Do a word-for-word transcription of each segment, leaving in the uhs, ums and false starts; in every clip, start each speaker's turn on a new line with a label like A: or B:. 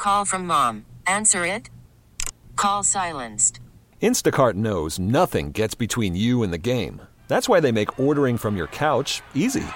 A: call from mom. Answer it. Call silenced.
B: Instacart knows nothing gets between you and the game. That's why they make ordering from your couch easy.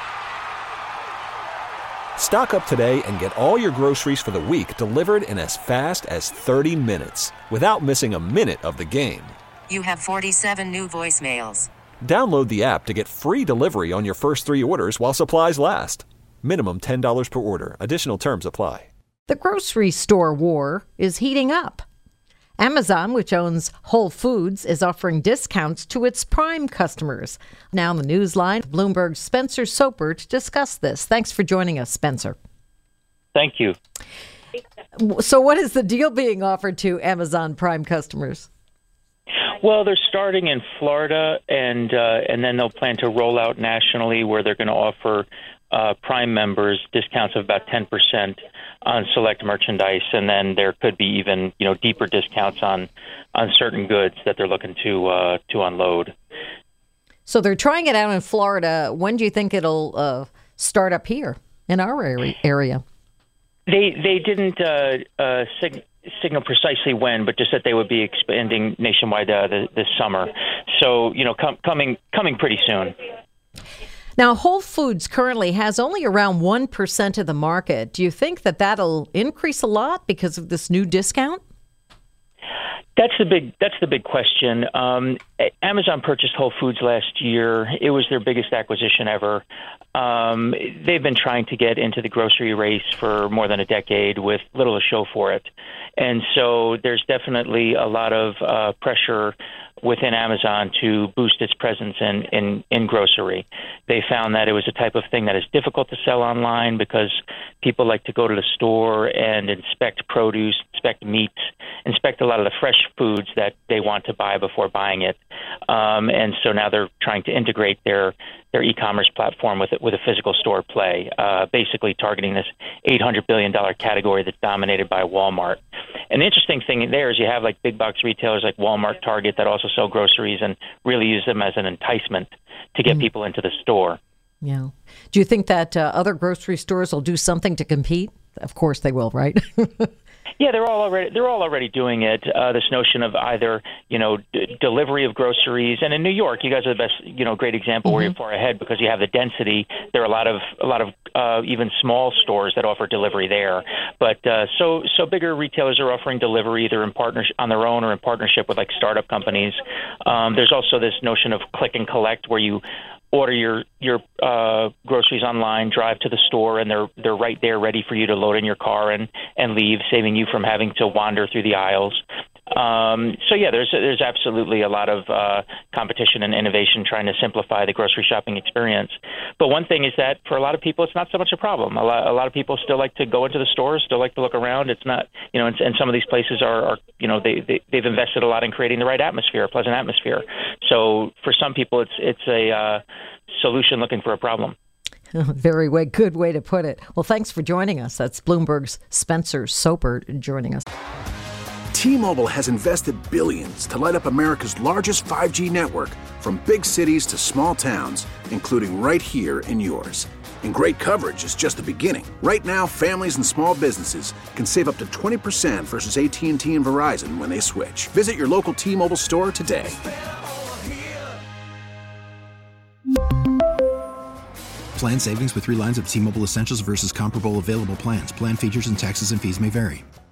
B: Stock up today and get all your groceries for the week delivered in as fast as thirty minutes without missing a minute of the game.
A: You have forty-seven new voicemails.
B: Download the app to get free delivery on your first three orders while supplies last. Minimum ten dollars per order. Additional terms apply.
C: The grocery store war is heating up. Amazon, which owns Whole Foods, is offering discounts to its Prime customers. Now on the Newsline, Bloomberg's Spencer Soper to discuss this. Thanks for joining us, Spencer.
D: Thank you.
C: So what is the deal being offered to Amazon Prime customers?
D: Well, they're starting in Florida, and uh, and then they'll plan to roll out nationally, where they're going to offer uh, Prime members discounts of about ten percent on select merchandise, and then there could be even, you know, deeper discounts on on certain goods that they're looking to uh, to unload.
C: So they're trying it out in Florida. When do you think it'll uh, start up here in our area?
D: They they didn't uh, uh, sig- signal precisely when, but just that they would be expanding nationwide uh, the, this summer. So, you know, com- coming coming pretty soon.
C: Now, Whole Foods currently has only around one percent of the market. Do you think that that'll increase a lot because of this new discount?
D: That's the big that's the big question. Um, Amazon purchased Whole Foods last year. It was their biggest acquisition ever. Um, they've been trying to get into the grocery race for more than a decade with little to show for it. And so there's definitely a lot of uh, pressure within Amazon to boost its presence in, in, in grocery. They found that it was a type of thing that is difficult to sell online because people like to go to the store and inspect produce, inspect meats, inspect a lot of the fresh foods that they want to buy before buying it. Um, and so now they're trying to integrate their their e-commerce platform with with a physical store play, uh, basically targeting this eight hundred billion dollars category that's dominated by Walmart. And the interesting thing there is you have like big box retailers like Walmart, Target that also sell groceries and really use them as an enticement to get mm. people into the store.
C: Yeah. Do you think that uh, other grocery stores will do something to compete? Of course they will, right?
D: Yeah, they're all already they're all already doing it. Uh, this notion of either you know d- delivery of groceries, and in New York, you guys are the best you know great example mm-hmm. where you're far ahead because you have the density. There are a lot of a lot of uh, even small stores that offer delivery there. But uh, so so bigger retailers are offering delivery either in partnership on their own or in partnership with like startup companies. Um, there's also this notion of click and collect where you order your your uh, groceries online, drive to the store, and they're they're right there, ready for you to load in your car and, and leave, saving you from having to wander through the aisles. Um, so yeah, there's there's absolutely a lot of uh, competition and innovation trying to simplify the grocery shopping experience. But one thing is that for a lot of people, it's not so much a problem. A lot, a lot of people still like to go into the stores, still like to look around. It's not, you know, and, and some of these places are, are you know, they, they they've invested a lot in creating the right atmosphere, a pleasant atmosphere. So for some people, it's it's a uh, solution looking for a problem.
C: Very way, good way to put it. Well, thanks for joining us. That's Bloomberg's Spencer Soper joining us.
E: T-Mobile has invested billions to light up America's largest five G network, from big cities to small towns, including right here in yours. And great coverage is just the beginning. Right now, families and small businesses can save up to twenty percent versus A T and T and Verizon when they switch. Visit your local T-Mobile store today.
F: Plan savings with three lines of T-Mobile Essentials versus comparable available plans. Plan features and taxes and fees may vary.